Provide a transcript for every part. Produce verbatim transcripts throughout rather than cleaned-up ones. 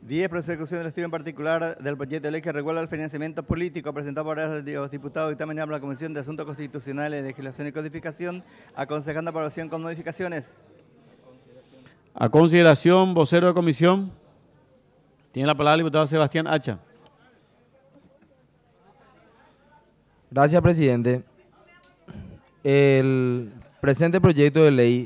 diez. Prosecución del estudio en particular del proyecto de ley que regula el financiamiento político presentado por los diputados dictaminados por la Comisión de Asuntos Constitucionales, Legislación y Codificación, aconsejando aprobación con modificaciones. A consideración, vocero de comisión. Tiene la palabra el diputado Sebastián Hacha. Gracias, presidente. El presente proyecto de ley,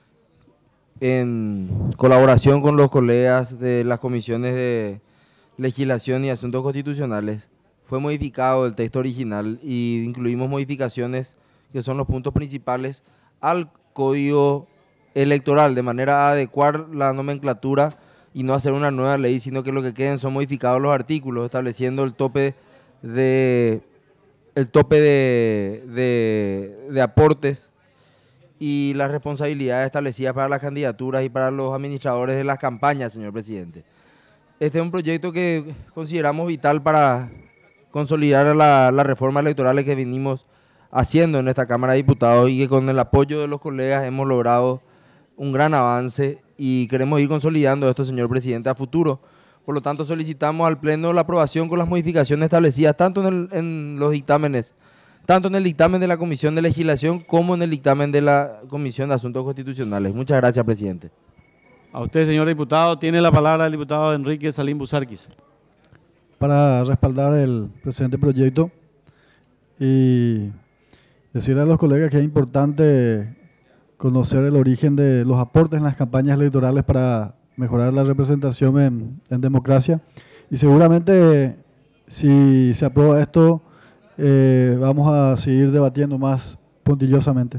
en colaboración con los colegas de las comisiones de Legislación y Asuntos Constitucionales, fue modificado el texto original y incluimos modificaciones que son los puntos principales al Código Electoral, de manera a adecuar la nomenclatura y no hacer una nueva ley, sino que lo que queden son modificados los artículos, estableciendo el tope de, el tope de, de, de aportes y las responsabilidades establecidas para las candidaturas y para los administradores de las campañas, señor presidente. Este es un proyecto que consideramos vital para consolidar la, la reforma electoral que venimos haciendo en esta Cámara de Diputados y que con el apoyo de los colegas hemos logrado un gran avance y queremos ir consolidando esto, señor presidente, a futuro. Por lo tanto, solicitamos al Pleno la aprobación con las modificaciones establecidas tanto en, el, en los dictámenes, tanto en el dictamen de la Comisión de Legislación como en el dictamen de la Comisión de Asuntos Constitucionales. Muchas gracias, presidente. A usted, señor diputado, tiene la palabra el diputado Enrique Salim Busarquis. Para respaldar el presente proyecto y decirle a los colegas que es importante conocer el origen de los aportes en las campañas electorales para mejorar la representación en, en democracia. Y seguramente, si se aprueba esto, eh, vamos a seguir debatiendo más puntillosamente.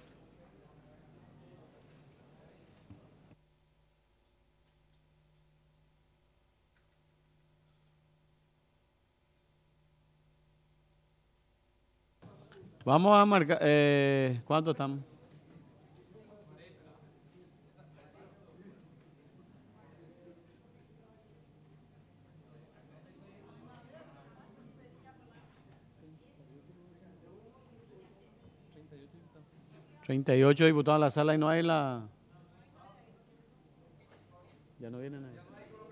Vamos a marcar, eh, ¿cuánto estamos? treinta y ocho diputados en la sala y no hay la... Ya no viene nadie.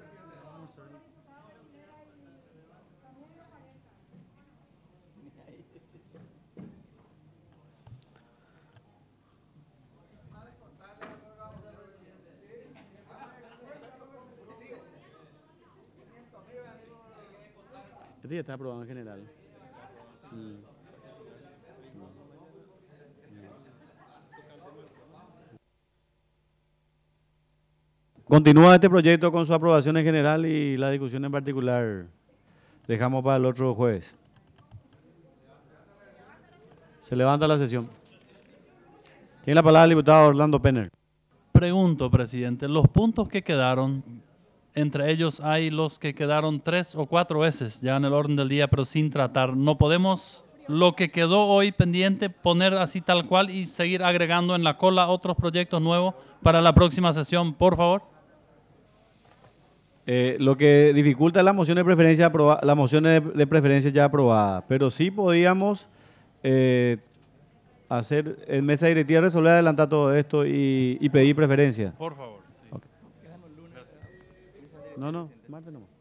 Este ya está aprobado en general. Mm. Continúa este proyecto con su aprobación en general y la discusión en particular dejamos para el otro jueves. Se levanta la sesión. Tiene la palabra el diputado Orlando Penner. Pregunto, presidente, los puntos que quedaron, entre ellos hay los que quedaron tres o cuatro veces ya en el orden del día, pero sin tratar. ¿No podemos lo que quedó hoy pendiente poner así tal cual y seguir agregando en la cola otros proyectos nuevos para la próxima sesión, por favor? Eh, lo que dificulta es la moción de preferencia aprobada, la moción de, de preferencia ya aprobada, pero sí podíamos eh, hacer en mesa directiva resolver adelantar todo esto y, y pedir preferencia. Por favor. Sí. Okay. No, no, martes no.